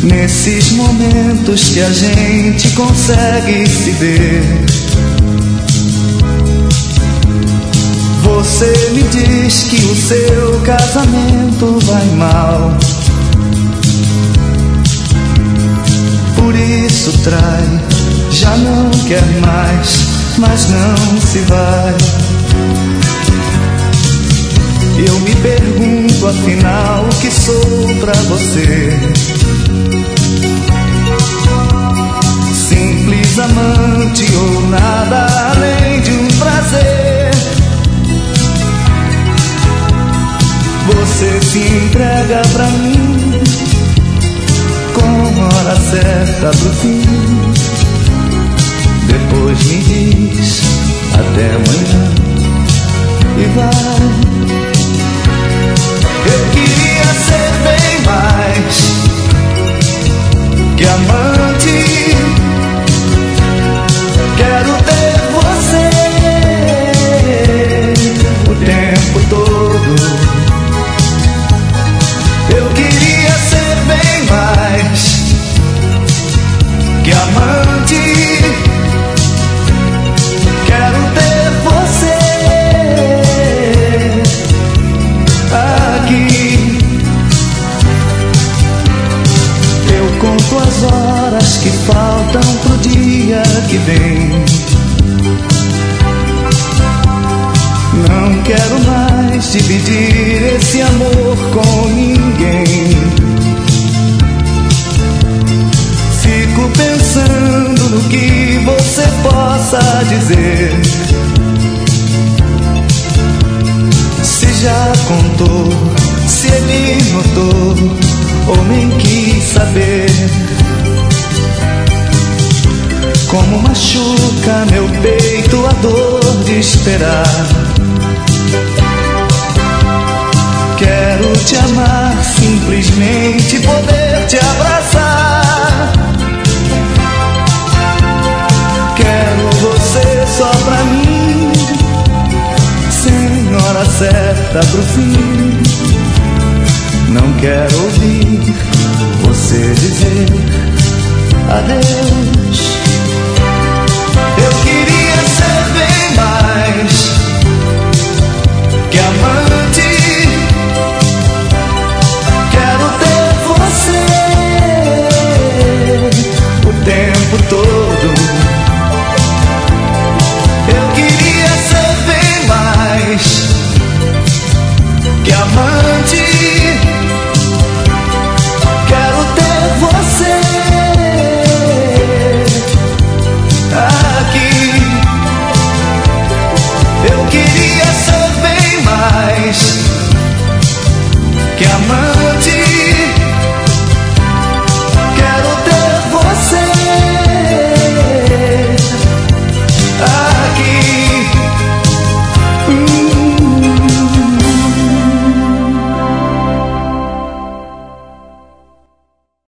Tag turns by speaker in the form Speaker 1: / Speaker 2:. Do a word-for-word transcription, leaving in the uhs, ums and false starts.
Speaker 1: Nesses momentos que a gente consegue se ver, você me diz que o seu casamento vai mal. Por isso trai, já não quer mais, mas não se vai. Eu me pergunto afinal o que sou pra você. Simples amante ou nada além de um prazer. Você se entrega pra mim com hora certa pro fim. Depois me diz até amanhã e vai. Eu queria ser bem mais que amante. Quero ter você o tempo todo. Eu queria ser bem mais que amante. Quero ter você aqui. Eu conto as horas que faltam pro dia que vem. Não quero mais dividir esse amor com ninguém. Fico pensando no que você possa dizer. Se já contou, se ele notou ou nem quis saber. Como machuca meu peito a dor de esperar. Quero te amar, simplesmente poder te abraçar. Quero você só pra mim, sem hora certa pro fim. Não quero ouvir você dizer adeus.